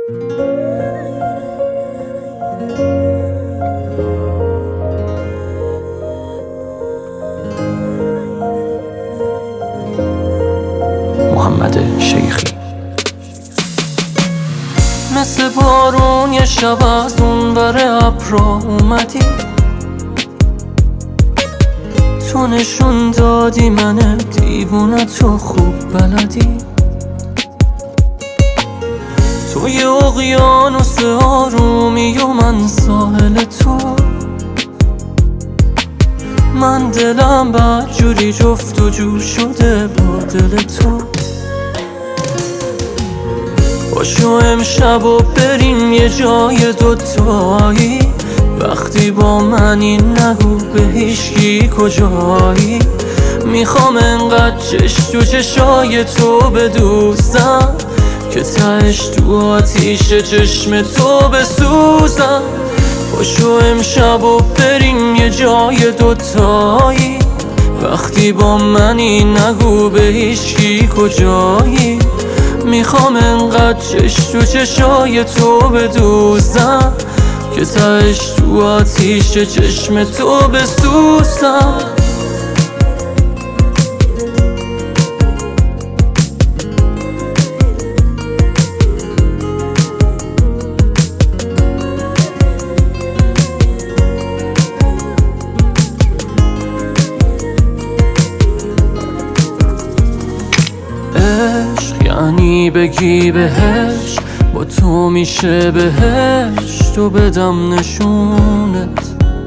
محمد شیخی. مثل بارون یه شب از اون بر ابرا اومدی، تو نشون دادی من دیوونه تو خوب بلدی. تو یه اقیانوس آرومی و من ساحل تو، من دلم بدجوری جفت و جور شده با دل تو. باشو امشب و بریم یه جای دوتایی، وقتی با منی نگو به هیچکی کجایی. میخوام انقدر چش تو چشای تو بدوزم که تهش تو آتیش چشم تو بسوزم. باشو امشب و بریم یه جای دوتایی، وقتی با منی نگو به هیچکی کجایی. میخوام انقدر چش تو چشای تو بدوزم که تهش تو آتیش چشم تو بسوزم. عشق یعنی بگی بهش با تو میشه بهشت و بدم نشونت.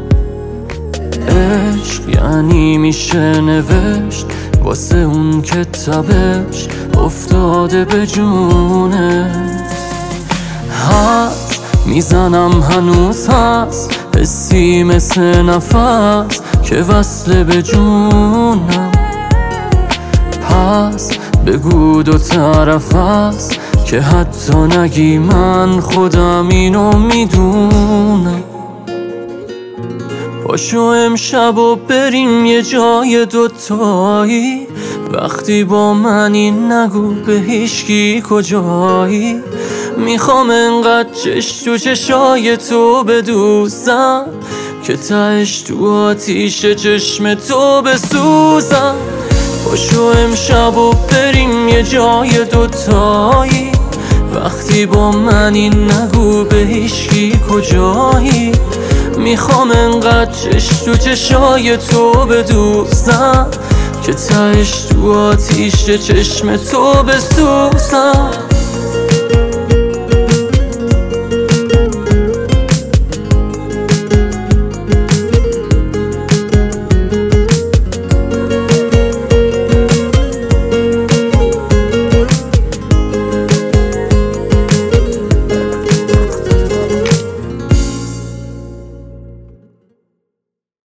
عشق یعنی میشه نوشت واسه اون که تبش افتاده به جونت. حد میزنم هنوز هست حسی مثل نفس که وصله به جونم. پس بگو دو طرف است که حتی نگی من خودم اینو میدونم. پاشو امشب و بریم یه جای دوتایی، وقتی با منی نگو به هیچکی کجایی. میخوام انقدر چش تو چشای تو بدوزم که تهش تو آتیش چشم تو بسوزم. پاشو امشب و بریم یه جای دوتایی، وقتی با منی نگو به هیچکی کجایی. میخوام انقدر چش تو چشای تو بدوزم که تهش تو آتیش چشم تو بسوزم.